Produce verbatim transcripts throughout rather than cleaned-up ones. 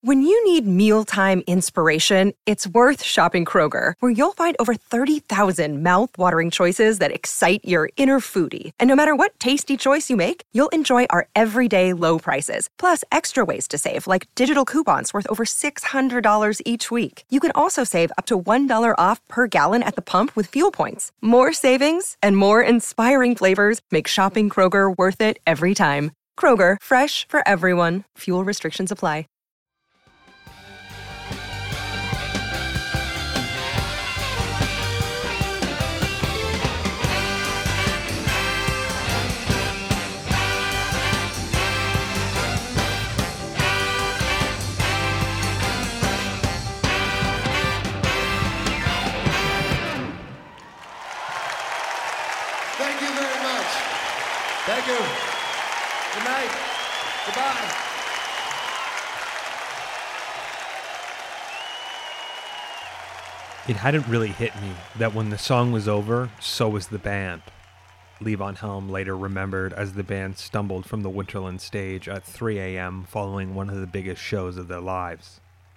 When you need mealtime inspiration, it's worth shopping Kroger, where you'll find over thirty thousand mouth-watering choices that excite your inner foodie. And no matter what tasty choice you make, you'll enjoy our everyday low prices, plus extra ways to save, like digital coupons worth over six hundred dollars each week. You can also save up to one dollar off per gallon at the pump with fuel points. More savings and more inspiring flavors make shopping Kroger worth it every time. Kroger, fresh for everyone. Fuel restrictions apply. Thank you very much. Thank you. Good night. Goodbye. It hadn't really hit me that when the song was over, so was the band. Levon Helm later remembered as the band stumbled from the Winterland stage at three a.m. following one of the biggest shows of their lives.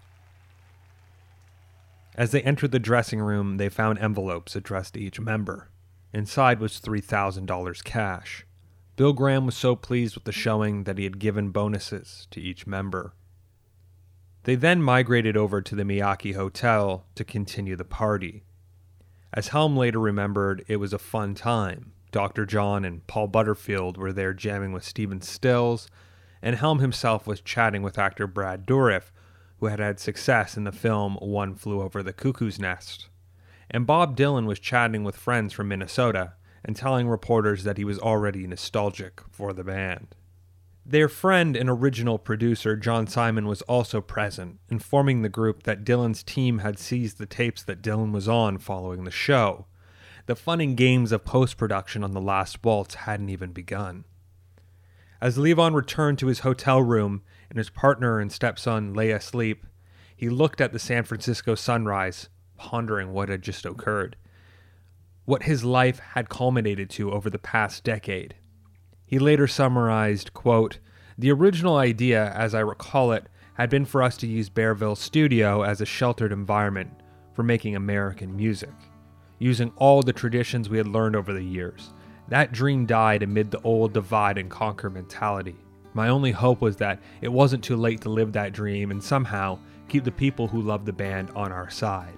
As they entered the dressing room, they found envelopes addressed to each member. Inside was three thousand dollars cash. Bill Graham was so pleased with the showing that he had given bonuses to each member. They then migrated over to the Miyake Hotel to continue the party. As Helm later remembered, it was a fun time. Doctor John and Paul Butterfield were there jamming with Stephen Stills, and Helm himself was chatting with actor Brad Dourif, who had had success in the film One Flew Over the Cuckoo's Nest. And Bob Dylan was chatting with friends from Minnesota and telling reporters that he was already nostalgic for the band. Their friend and original producer John Simon was also present, informing the group that Dylan's team had seized the tapes that Dylan was on following the show. The fun and games of post-production on The Last Waltz hadn't even begun. As Levon returned to his hotel room and his partner and stepson lay asleep, he looked at the San Francisco sunrise, pondering what had just occurred, what his life had culminated to over the past decade. He later summarized, quote, "The original idea, as I recall it, had been for us to use Bearville Studio as a sheltered environment for making American music, using all the traditions we had learned over the years. That dream died amid the old divide and conquer mentality. My only hope was that it wasn't too late to live that dream and somehow keep the people who love the band on our side."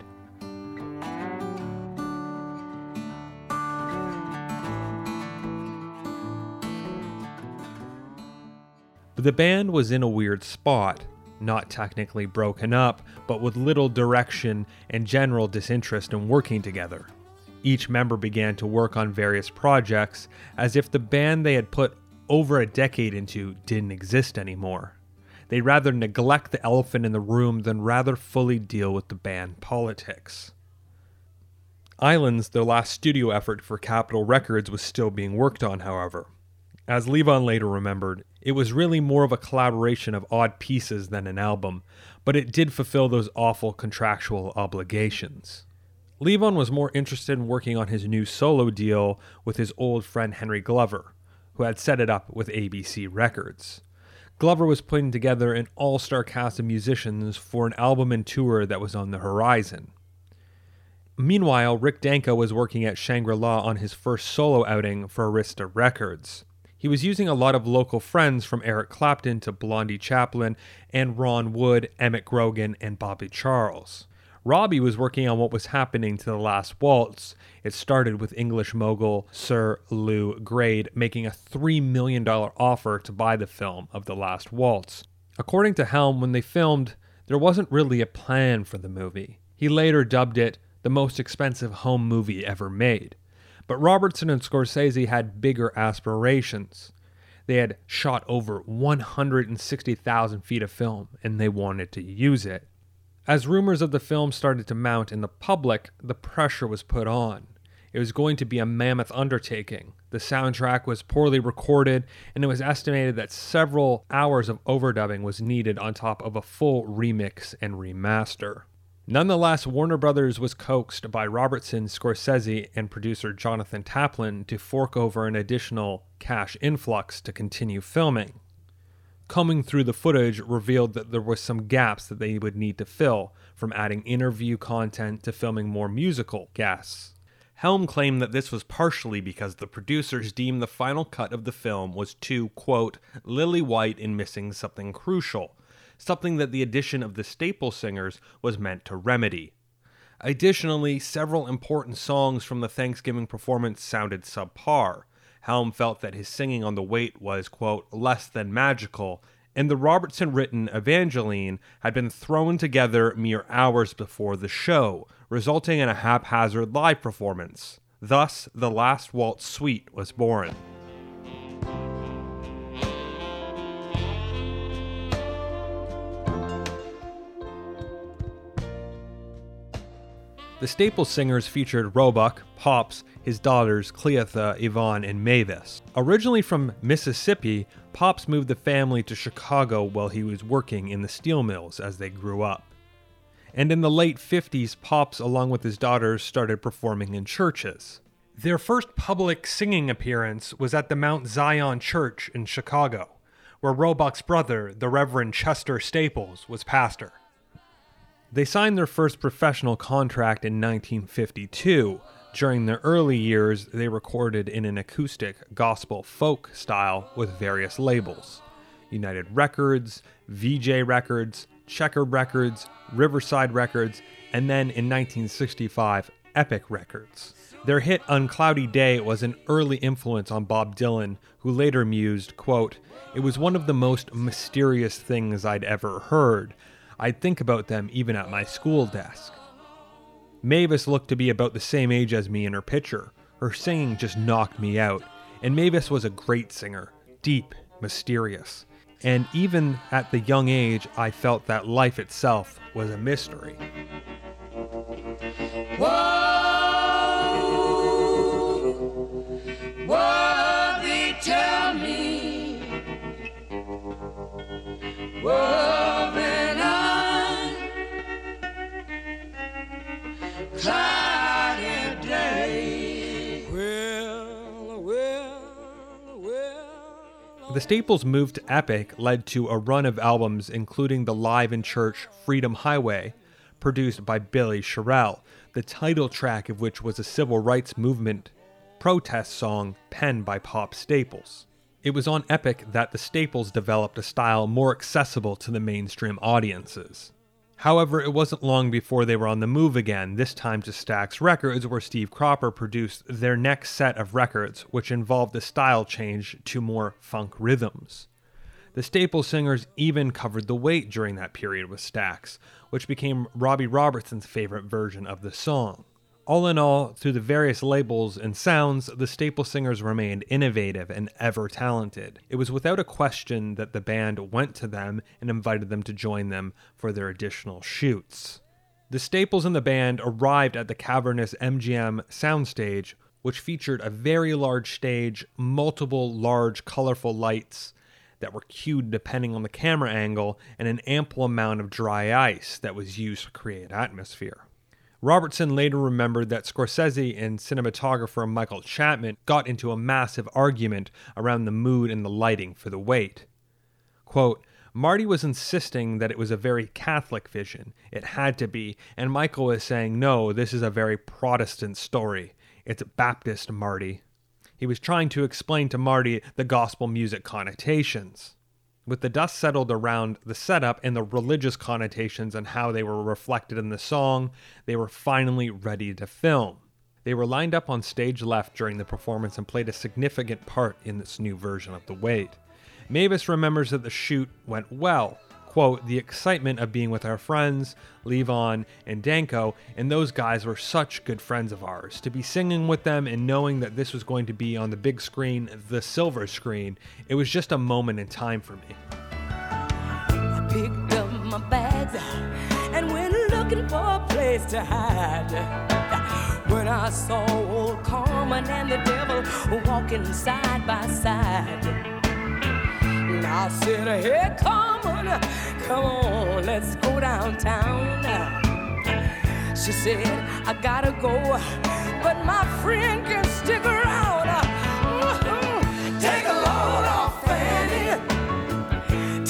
But the band was in a weird spot, not technically broken up, but with little direction and general disinterest in working together. Each member began to work on various projects as if the band they had put over a decade into didn't exist anymore. They'd rather neglect the elephant in the room than rather fully deal with the band politics. Islands, their last studio effort for Capitol Records, was still being worked on, however. As Levon later remembered, it was really more of a collaboration of odd pieces than an album, but it did fulfill those awful contractual obligations. Levon was more interested in working on his new solo deal with his old friend Henry Glover, who had set it up with A B C Records. Glover was putting together an all-star cast of musicians for an album and tour that was on the horizon. Meanwhile, Rick Danko was working at Shangri-La on his first solo outing for Arista Records. He was using a lot of local friends from Eric Clapton to Blondie Chaplin and Ron Wood, Emmett Grogan, and Bobby Charles. Robbie was working on what was happening to The Last Waltz. It started with English mogul Sir Lou Grade making a three million dollars offer to buy the film of The Last Waltz. According to Helm, when they filmed, there wasn't really a plan for the movie. He later dubbed it the most expensive home movie ever made. But Robertson and Scorsese had bigger aspirations. They had shot over one hundred sixty thousand feet of film, and they wanted to use it. As rumors of the film started to mount in the public, the pressure was put on. It was going to be a mammoth undertaking. The soundtrack was poorly recorded, and it was estimated that several hours of overdubbing was needed on top of a full remix and remaster. Nonetheless, Warner Brothers was coaxed by Robertson, Scorsese, and producer Jonathan Taplin to fork over an additional cash influx to continue filming. Combing through the footage revealed that there were some gaps that they would need to fill, from adding interview content to filming more musical guests. Helm claimed that this was partially because the producers deemed the final cut of the film was too, quote, lily white and missing something crucial, something that the addition of the Staple Singers was meant to remedy. Additionally, several important songs from the Thanksgiving performance sounded subpar. Helm felt that his singing on The Wait was, quote, less than magical, and the Robertson-written Evangeline had been thrown together mere hours before the show, resulting in a haphazard live performance. Thus, the Last Waltz Suite was born. The Staple Singers featured Roebuck, Pops, his daughters Cleotha, Yvonne, and Mavis. Originally from Mississippi, Pops moved the family to Chicago while he was working in the steel mills as they grew up. And in the late fifties, Pops, along with his daughters, started performing in churches. Their first public singing appearance was at the Mount Zion Church in Chicago, where Roebuck's brother, the Reverend Chester Staples, was pastor. They signed their first professional contract in nineteen fifty-two. During their early years, they recorded in an acoustic gospel folk style with various labels: United Records, V J Records, Checkered Records, Riverside Records, and then in nineteen sixty-five, Epic Records. Their hit Uncloudy Day was an early influence on Bob Dylan, who later mused, quote, "It was one of the most mysterious things I'd ever heard. I'd think about them even at my school desk." Mavis looked to be about the same age as me in her picture. Her singing just knocked me out, and Mavis was a great singer, deep, mysterious. And even at the young age, I felt that life itself was a mystery. Whoa, whoa, they tell me, whoa, then I'm cloudy day. Well, well, well. The Staples' move to Epic led to a run of albums including the live-in-church Freedom Highway, produced by Billy Sherrill, the title track of which was a civil rights movement protest song penned by Pop Staples. It was on Epic that the Staples developed a style more accessible to the mainstream audiences. However, it wasn't long before they were on the move again, this time to Stax Records, where Steve Cropper produced their next set of records, which involved a style change to more funk rhythms. The Staple Singers even covered The Wait during that period with Stax, which became Robbie Robertson's favorite version of the song. All in all, through the various labels and sounds, the Staple Singers remained innovative and ever talented. It was without a question that the band went to them and invited them to join them for their additional shoots. The Staples and the band arrived at the cavernous M G M soundstage, which featured a very large stage, multiple large colorful lights that were cued depending on the camera angle, and an ample amount of dry ice that was used to create atmosphere. Robertson later remembered that Scorsese and cinematographer Michael Chapman got into a massive argument around the mood and the lighting for The Wait. Quote, "Marty was insisting that it was a very Catholic vision. It had to be, and Michael was saying, no, this is a very Protestant story. It's Baptist, Marty." He was trying to explain to Marty the gospel music connotations. With the dust settled around the setup and the religious connotations and how they were reflected in the song, they were finally ready to film. They were lined up on stage left during the performance and played a significant part in this new version of The Wait. Mavis remembers that the shoot went well. Quote, "The excitement of being with our friends, Levon and Danko, and those guys were such good friends of ours. To be singing with them and knowing that this was going to be on the big screen, the silver screen, it was just a moment in time for me." I picked up my bags and went looking for a place to hide. When I saw old Carmen and the devil walking side by side, I said, "Hey, Carmen, come on, let's go downtown." She said, "I gotta go, but my friend can stick around." Take a load off, Fanny.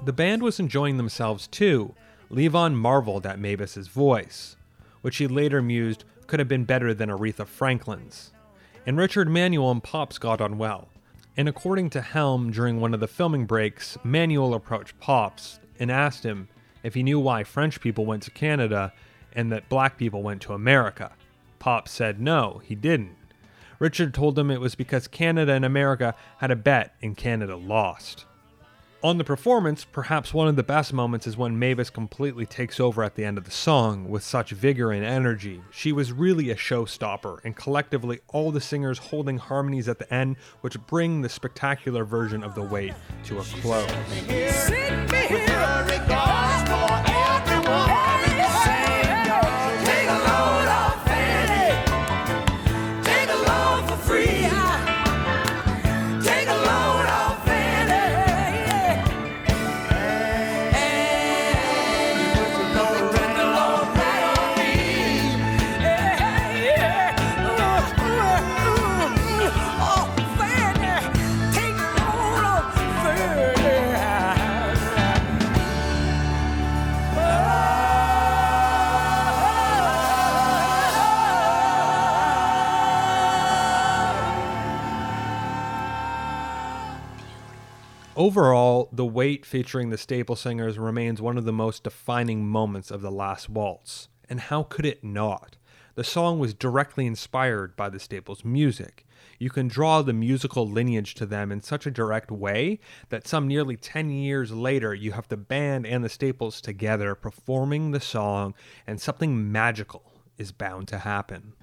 The band was enjoying themselves too. Levon marveled at Mavis's voice, which he later mused could have been better than Aretha Franklin's. And Richard Manuel and Pops got on well. And according to Helm, during one of the filming breaks, Manuel approached Pops and asked him if he knew why French people went to Canada and that black people went to America. Pops said no, he didn't. Richard told him it was because Canada and America had a bet and Canada lost. On the performance, perhaps one of the best moments is when Mavis completely takes over at the end of the song with such vigor and energy. She was really a showstopper, and collectively all the singers holding harmonies at the end, which bring the spectacular version of The Wait to a close. Overall, The Wait featuring the Staple Singers remains one of the most defining moments of the Last Waltz. And how could it not? The song was directly inspired by the Staples' music. You can draw the musical lineage to them in such a direct way that some nearly ten years later you have the band and the Staples together performing the song, and something magical is bound to happen.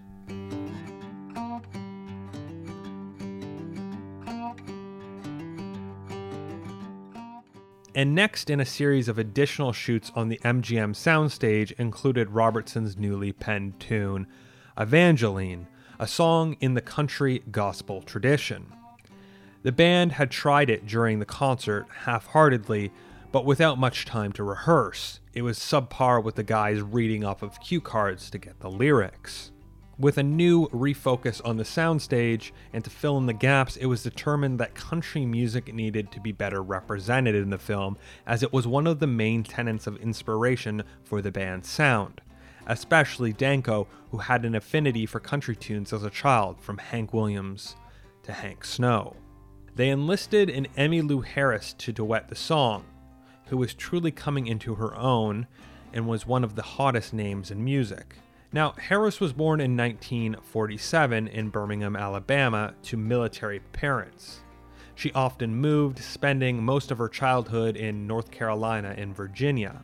And next in a series of additional shoots on the M G M soundstage included Robertson's newly penned tune, Evangeline, a song in the country gospel tradition. The band had tried it during the concert half-heartedly, but without much time to rehearse. It was subpar with the guys reading off of cue cards to get the lyrics. With a new refocus on the soundstage and to fill in the gaps, it was determined that country music needed to be better represented in the film, as it was one of the main tenets of inspiration for the band's sound, especially Danko, who had an affinity for country tunes as a child, from Hank Williams to Hank Snow. They enlisted an Emmylou Harris to duet the song, who was truly coming into her own and was one of the hottest names in music. Now, Harris was born in nineteen forty-seven in Birmingham, Alabama, to military parents. She often moved, spending most of her childhood in North Carolina and Virginia.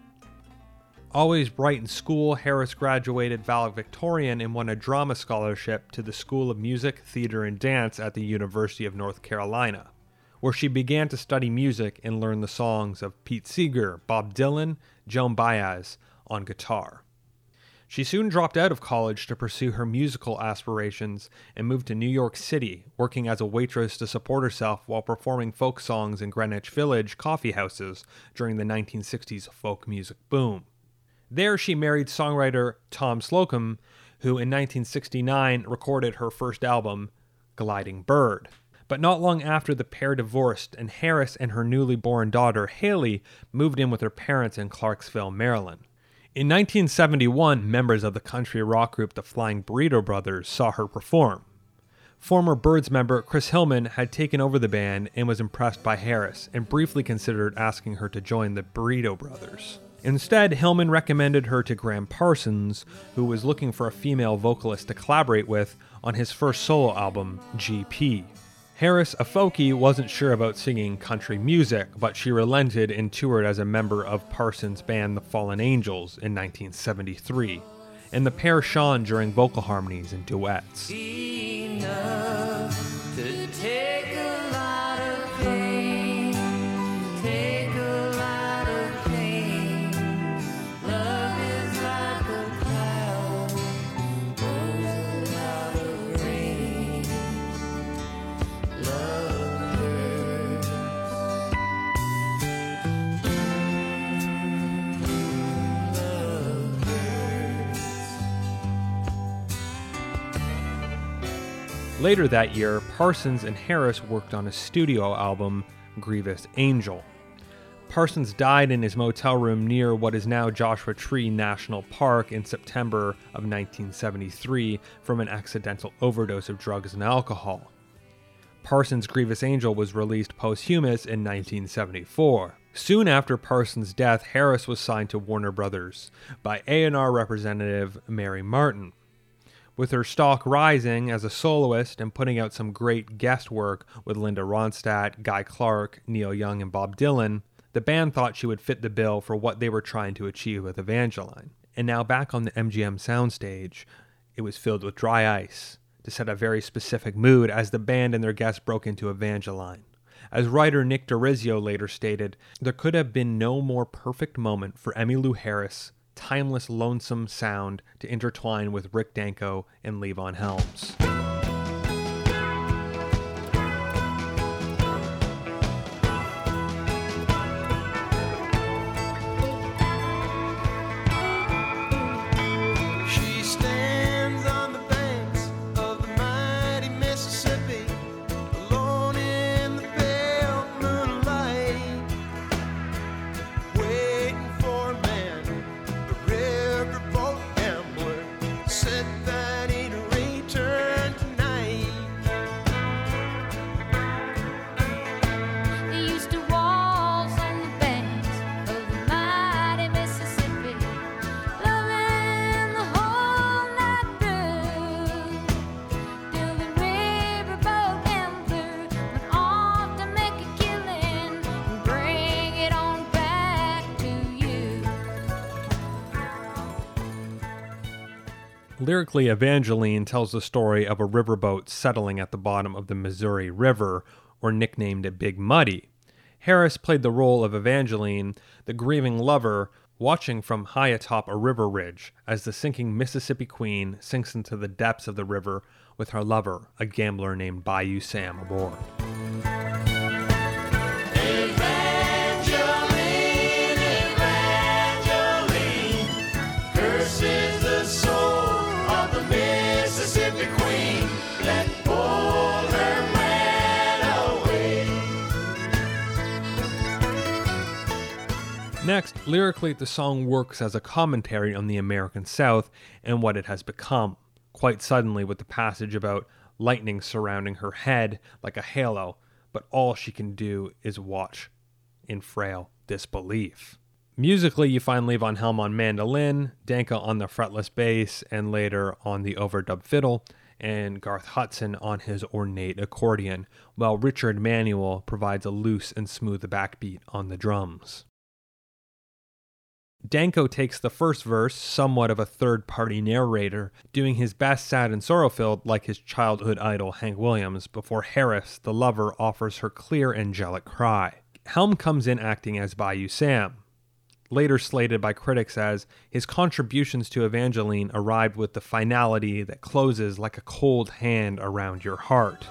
Always bright in school, Harris graduated valedictorian and won a drama scholarship to the School of Music, Theater, and Dance at the University of North Carolina, where she began to study music and learn the songs of Pete Seeger, Bob Dylan, Joan Baez on guitar. She soon dropped out of college to pursue her musical aspirations and moved to New York City, working as a waitress to support herself while performing folk songs in Greenwich Village coffee houses during the nineteen sixties folk music boom. There she married songwriter Tom Slocum, who in nineteen sixty-nine recorded her first album, Gliding Bird. But not long after, the pair divorced, and Harris and her newly born daughter, Haley, moved in with her parents in Clarksville, Maryland. In nineteen seventy-one, members of the country rock group the Flying Burrito Brothers saw her perform. Former Byrds member Chris Hillman had taken over the band and was impressed by Harris, and briefly considered asking her to join the Burrito Brothers. Instead, Hillman recommended her to Graham Parsons, who was looking for a female vocalist to collaborate with on his first solo album, G P. Harris, a folkie, wasn't sure about singing country music, but she relented and toured as a member of Parsons' band The Fallen Angels in nineteen seventy-three, and the pair shone during vocal harmonies and duets. Enough to take a lot of pain, take a lot of pain. Love is like a cloud, pours a lot of rain. Love hurts. Love hurts. Later that year, Parsons and Harris worked on a studio album, Grievous Angel. Parsons died in his motel room near what is now Joshua Tree National Park in September of nineteen seventy-three from an accidental overdose of drugs and alcohol. Parsons' Grievous Angel was released posthumous in nineteen seventy-four. Soon after Parsons' death, Harris was signed to Warner Brothers by A and R representative Mary Martin. With her stock rising as a soloist and putting out some great guest work with Linda Ronstadt, Guy Clark, Neil Young, and Bob Dylan, the band thought she would fit the bill for what they were trying to achieve with Evangeline. And now back on the M G M soundstage, it was filled with dry ice to set a very specific mood as the band and their guests broke into Evangeline. As writer Nick DeRizzio later stated, there could have been no more perfect moment for Emmylou Harris' timeless lonesome sound to intertwine with Rick Danko and Levon Helms. Lyrically, Evangeline tells the story of a riverboat settling at the bottom of the Missouri River, or nicknamed Big Muddy. Harris played the role of Evangeline, the grieving lover, watching from high atop a river ridge as the sinking Mississippi Queen sinks into the depths of the river with her lover, a gambler named Bayou Sam, aboard. Next, lyrically, the song works as a commentary on the American South and what it has become, quite suddenly with the passage about lightning surrounding her head like a halo, but all she can do is watch in frail disbelief. Musically, you find Levon Helm on mandolin, Danko on the fretless bass, and later on the overdub fiddle, and Garth Hudson on his ornate accordion, while Richard Manuel provides a loose and smooth backbeat on the drums. Danko takes the first verse, somewhat of a third-party narrator, doing his best sad and sorrow-filled like his childhood idol Hank Williams, before Harris, the lover, offers her clear angelic cry. Helm comes in acting as Bayou Sam, later slated by critics as his contributions to Evangeline arrived with the finality that closes like a cold hand around your heart.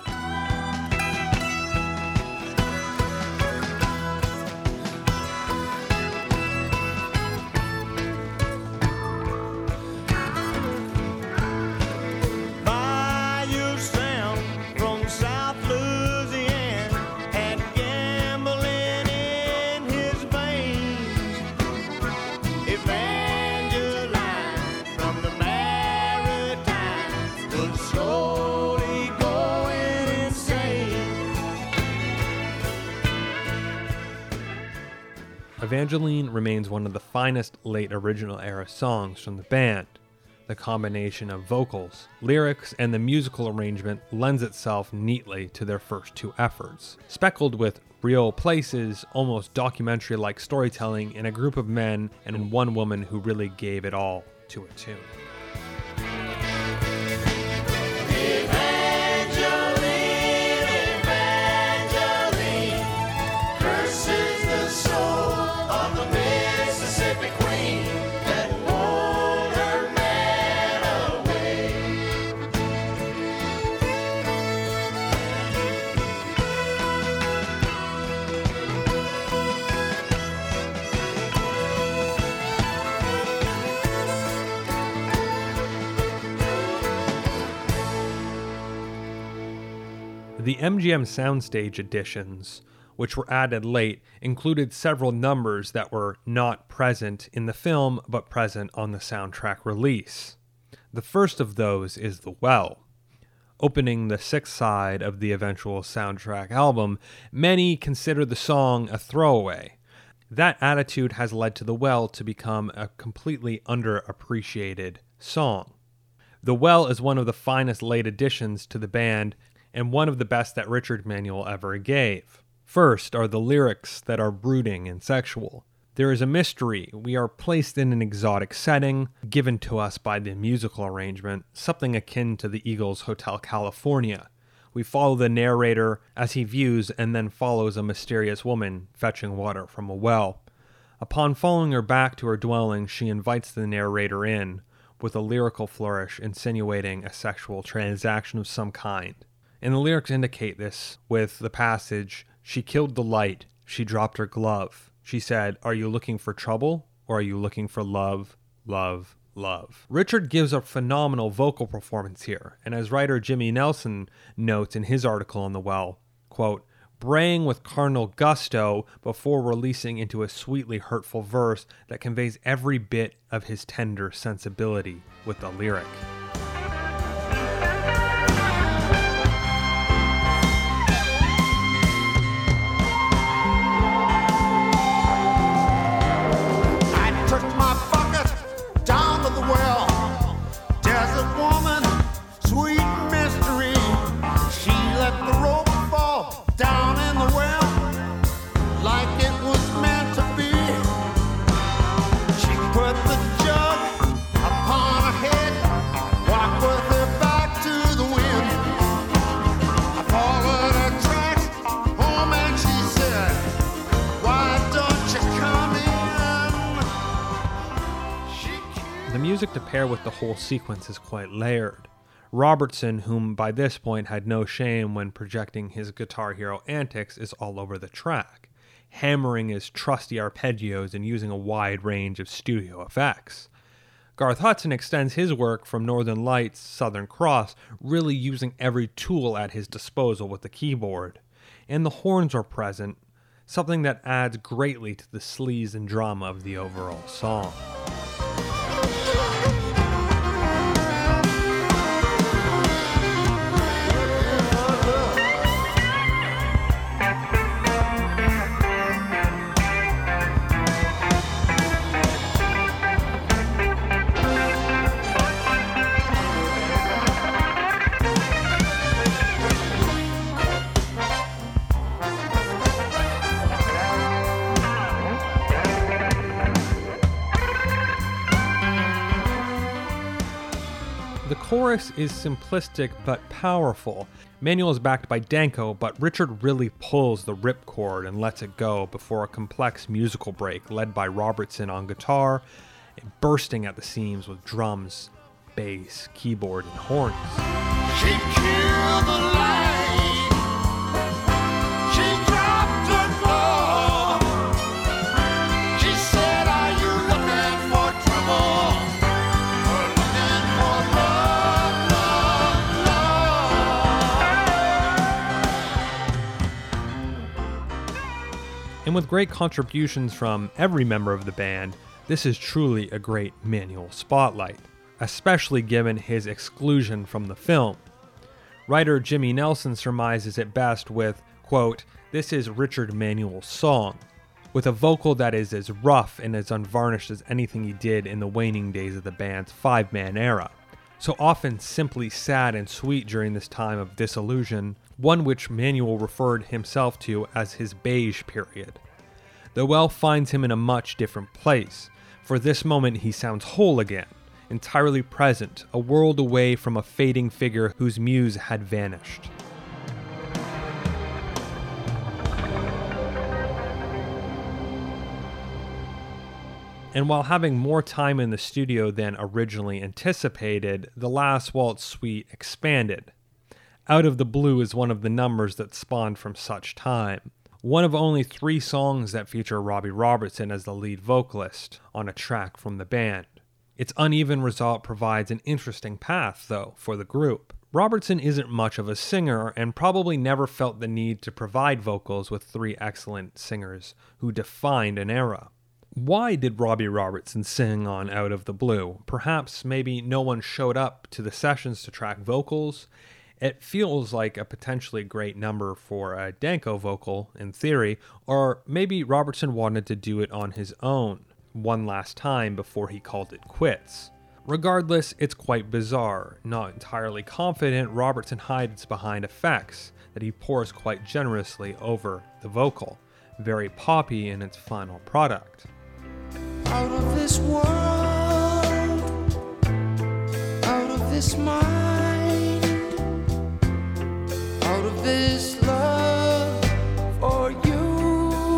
Evangeline remains one of the finest late original era songs from the band. The combination of vocals, lyrics, and the musical arrangement lends itself neatly to their first two efforts, speckled with real places, almost documentary-like storytelling, and a group of men and one woman who really gave it all to a tune. The M G M Soundstage editions which were added late, included several numbers that were not present in the film but present on the soundtrack release. The first of those is The Well. Opening the sixth side of the eventual soundtrack album, many consider the song a throwaway. That attitude has led to The Well to become a completely underappreciated song. The Well is one of the finest late additions to the band and one of the best that Richard Manuel ever gave. First are the lyrics that are brooding and sexual. There is a mystery. We are placed in an exotic setting, given to us by the musical arrangement, something akin to the Eagles' Hotel California. We follow the narrator as he views and then follows a mysterious woman fetching water from a well. Upon following her back to her dwelling, she invites the narrator in, with a lyrical flourish insinuating a sexual transaction of some kind. And the lyrics indicate this with the passage, "She killed the light, she dropped her glove. She said, 'Are you looking for trouble, or are you looking for love, love, love?'" Richard gives a phenomenal vocal performance here, and as writer Jimmy Nelson notes in his article on The Well, quote, "braying with carnal gusto before releasing into a sweetly hurtful verse that conveys every bit of his tender sensibility with the lyric." The music to pair with the whole sequence is quite layered. Robertson, whom by this point had no shame when projecting his Guitar Hero antics, is all over the track, hammering his trusty arpeggios and using a wide range of studio effects. Garth Hudson extends his work from Northern Lights, Southern Cross, really using every tool at his disposal with the keyboard. And the horns are present, something that adds greatly to the sleaze and drama of the overall song. The chorus is simplistic but powerful. Manuel is backed by Danko, but Richard really pulls the ripcord and lets it go before a complex musical break led by Robertson on guitar, bursting at the seams with drums, bass, keyboard, and horns. She killed the light. She dropped her glove. She said, "Are you looking for trouble? Or looking for love, love, love?" And with great contributions from every member of the band, this is truly a great Manuel spotlight, especially given his exclusion from the film. Writer Jimmy Nelson surmises it best with, quote, "This is Richard Manuel's song," with a vocal that is as rough and as unvarnished as anything he did in the waning days of the band's five-man era. So often simply sad and sweet during this time of disillusion, one which Manuel referred himself to as his beige period. The Well finds him in a much different place. For this moment he sounds whole again, entirely present, a world away from a fading figure whose muse had vanished. And while having more time in the studio than originally anticipated, the Last Waltz suite expanded. Out of the Blue is one of the numbers that spawned from such time. One of only three songs that feature Robbie Robertson as the lead vocalist on a track from the band. Its uneven result provides an interesting path, though, for the group. Robertson isn't much of a singer and probably never felt the need to provide vocals with three excellent singers who defined an era. Why did Robbie Robertson sing on Out of the Blue? Perhaps maybe no one showed up to the sessions to track vocals. It feels like a potentially great number for a Danko vocal, in theory, or maybe Robertson wanted to do it on his own, one last time before he called it quits. Regardless, it's quite bizarre. Not entirely confident, Robertson hides behind effects that he pours quite generously over the vocal, very poppy in its final product. Out of this world, out of this mind, out of this love for you,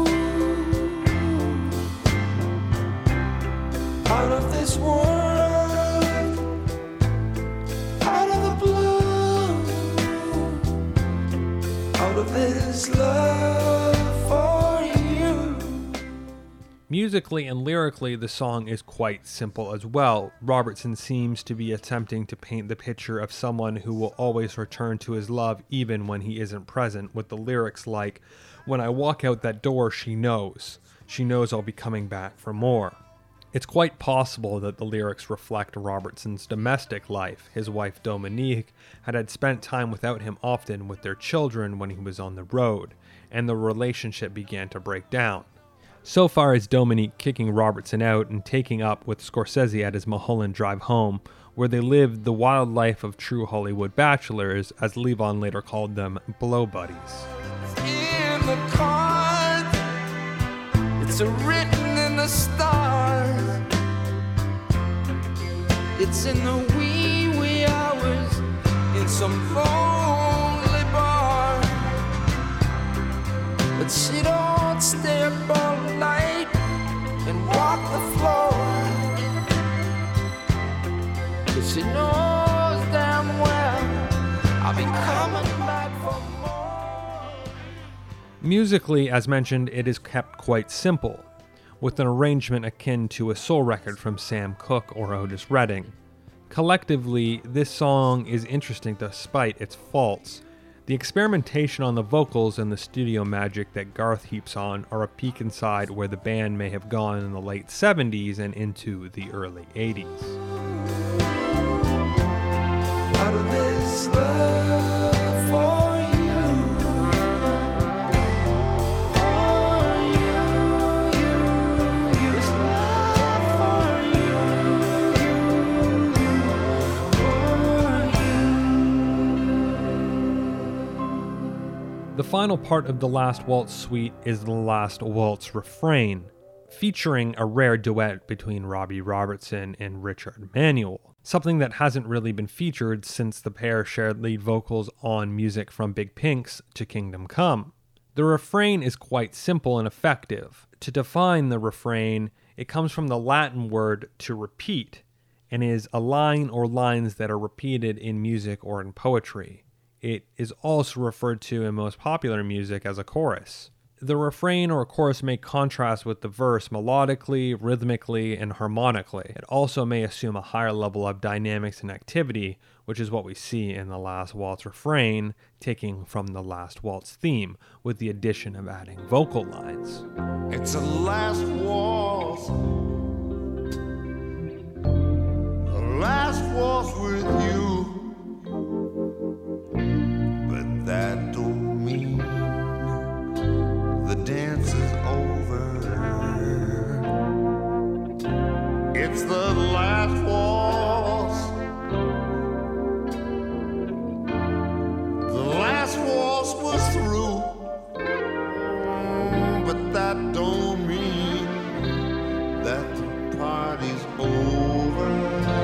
out of this world, out of the blue, out of this love for you. Musically and lyrically, the song is quite simple as well. Robertson seems to be attempting to paint the picture of someone who will always return to his love even when he isn't present, with the lyrics like, "When I walk out that door, she knows. She knows I'll be coming back for more." It's quite possible that the lyrics reflect Robertson's domestic life. His wife Dominique had, had spent time without him often with their children when he was on the road, and the relationship began to break down. So far as Dominique kicking Robertson out and taking up with Scorsese at his Mulholland Drive home, where they lived the wild life of true Hollywood bachelors, as Levon later called them, blow buddies. In the cards, it's written in the stars, it's in the wee wee hours, in some lonely bar, but she don't stay up all night and walk the floor, 'cause she knows damn well I'll be coming back for more. Musically, as mentioned, it is kept quite simple, with an arrangement akin to a soul record from Sam Cooke or Otis Redding. Collectively, this song is interesting despite its faults. The experimentation on the vocals and the studio magic that Garth heaps on are a peek inside where the band may have gone in the late seventies and into the early eighties. Out of this love for you, for you, you, you, this love for you, you, for you. The final part of the Last Waltz suite is the Last Waltz refrain, featuring a rare duet between Robbie Robertson and Richard Manuel, something that hasn't really been featured since the pair shared lead vocals on music from Big Pink's To Kingdom Come. The refrain is quite simple and effective. To define the refrain, it comes from the Latin word to repeat, and is a line or lines that are repeated in music or in poetry. It is also referred to in most popular music as a chorus. The refrain or chorus may contrast with the verse melodically, rhythmically, and harmonically. It also may assume a higher level of dynamics and activity, which is what we see in the Last Waltz refrain, taking from the Last Waltz theme, with the addition of adding vocal lines. It's a last waltz, a last waltz with you, but that don't mean the dance is over. It's the last waltz, the last waltz was through, but that don't mean that the party's over.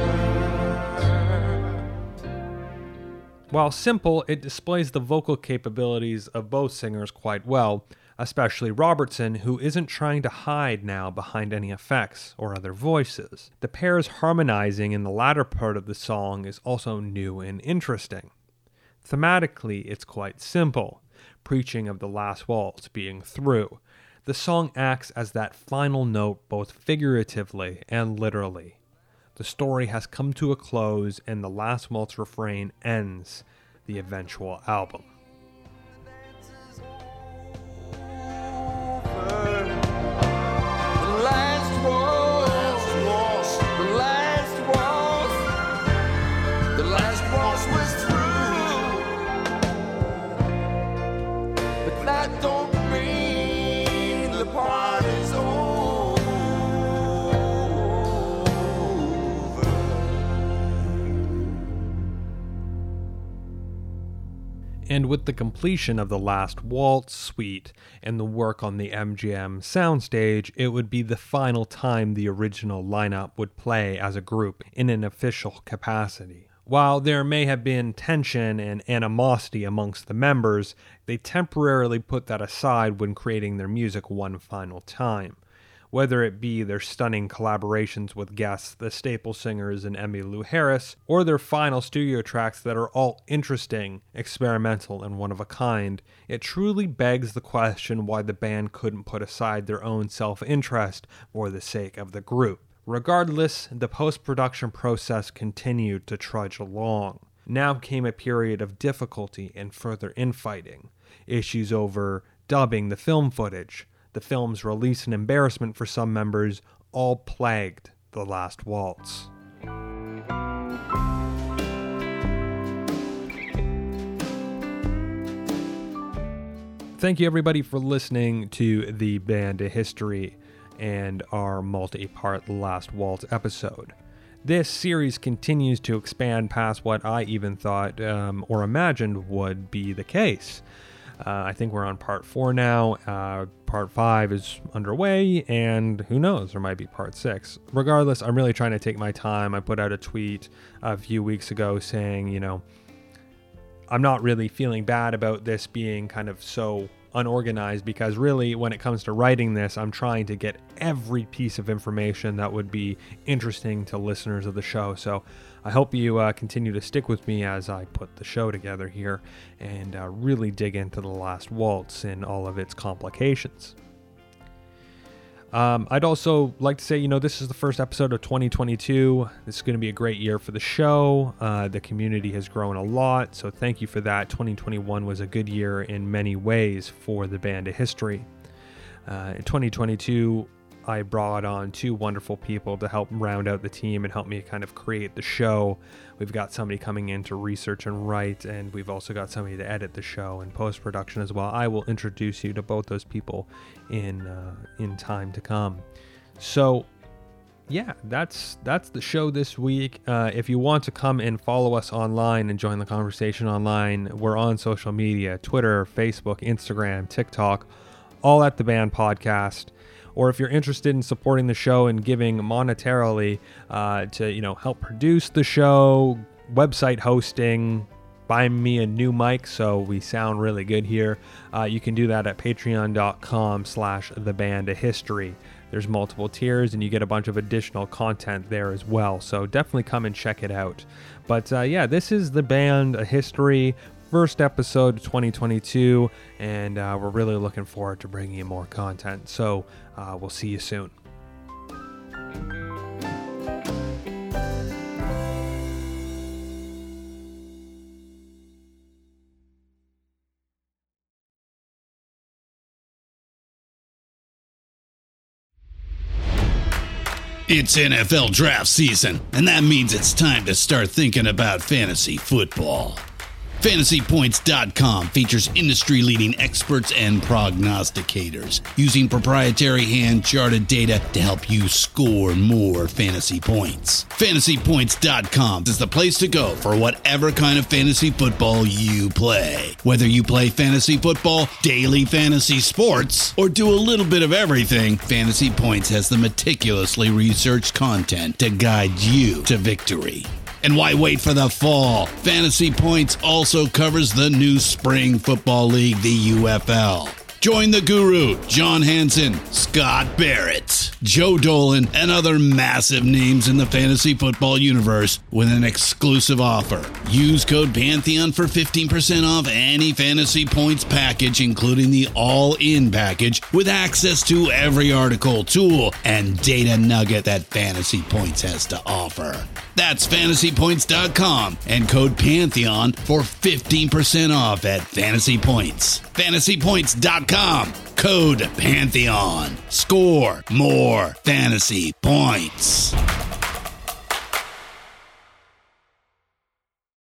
While simple, it displays the vocal capabilities of both singers quite well, especially Robertson, who isn't trying to hide now behind any effects or other voices. The pair's harmonizing in the latter part of the song is also new and interesting. Thematically, it's quite simple, preaching of the Last Waltz being through. The song acts as that final note both figuratively and literally. The story has come to a close, and the last waltz refrain ends the eventual album. And with the completion of the last waltz suite and the work on the M G M soundstage, it would be the final time the original lineup would play as a group in an official capacity. While there may have been tension and animosity amongst the members, they temporarily put that aside when creating their music one final time. Whether it be their stunning collaborations with guests, the Staple Singers and Emmylou Harris, or their final studio tracks that are all interesting, experimental, and one of a kind, it truly begs the question why the band couldn't put aside their own self-interest for the sake of the group. Regardless, the post-production process continued to trudge along. Now came a period of difficulty and further infighting. Issues over dubbing the film footage, the film's release and embarrassment for some members, all plagued The Last Waltz. Thank you everybody for listening to the Band of History and our multi-part Last Waltz episode. This series continues to expand past what I even thought um, or imagined would be the case. Uh, I think we're on part four now. Uh, part five is underway, and who knows, there might be part six. Regardless, I'm really trying to take my time. I put out a tweet a few weeks ago saying, you know, I'm not really feeling bad about this being kind of so unorganized, because really when it comes to writing this, I'm trying to get every piece of information that would be interesting to listeners of the show. So I hope you uh, continue to stick with me as I put the show together here and uh, really dig into The Last Waltz and all of its complications. Um, I'd also like to say, you know, this is the first episode of twenty twenty-two. This is going to be a great year for the show. Uh, the community has grown a lot, so thank you for that. twenty twenty-one was a good year in many ways for the Band of History. Uh, in twenty twenty-two, I brought on two wonderful people to help round out the team and help me kind of create the show. We've got somebody coming in to research and write, and we've also got somebody to edit the show and post-production as well. I will introduce you to both those people in uh, in time to come. So yeah, that's that's the show this week. Uh, if you want to come and follow us online and join the conversation online, we're on social media, Twitter, Facebook, Instagram, TikTok, all at The Band Podcast. Or if you're interested in supporting the show and giving monetarily uh, to, you know, help produce the show, website hosting, buy me a new mic so we sound really good here, uh, you can do that at patreon.com slash the band of history. There's multiple tiers and you get a bunch of additional content there as well. So definitely come and check it out. But uh, yeah, this is the Band of History. First episode of twenty twenty-two, and uh, we're really looking forward to bringing you more content. So uh, we'll see you soon. It's N F L draft season, and that means it's time to start thinking about fantasy football. Fantasy Points dot com features industry-leading experts and prognosticators using proprietary hand-charted data to help you score more fantasy points. Fantasy Points dot com is the place to go for whatever kind of fantasy football you play. Whether you play fantasy football, daily fantasy sports, or do a little bit of everything, Fantasy Points has the meticulously researched content to guide you to victory. And why wait for the fall? Fantasy Points also covers the new spring football league, the U F L. Join the guru, John Hansen, Scott Barrett, Joe Dolan, and other massive names in the fantasy football universe with an exclusive offer. Use code Pantheon for fifteen percent off any Fantasy Points package, including the all-in package with access to every article, tool, and data nugget that Fantasy Points has to offer. That's fantasy points dot com and code Pantheon for fifteen percent off at Fantasy Points. fantasy points dot com, code Pantheon. Score more fantasy points.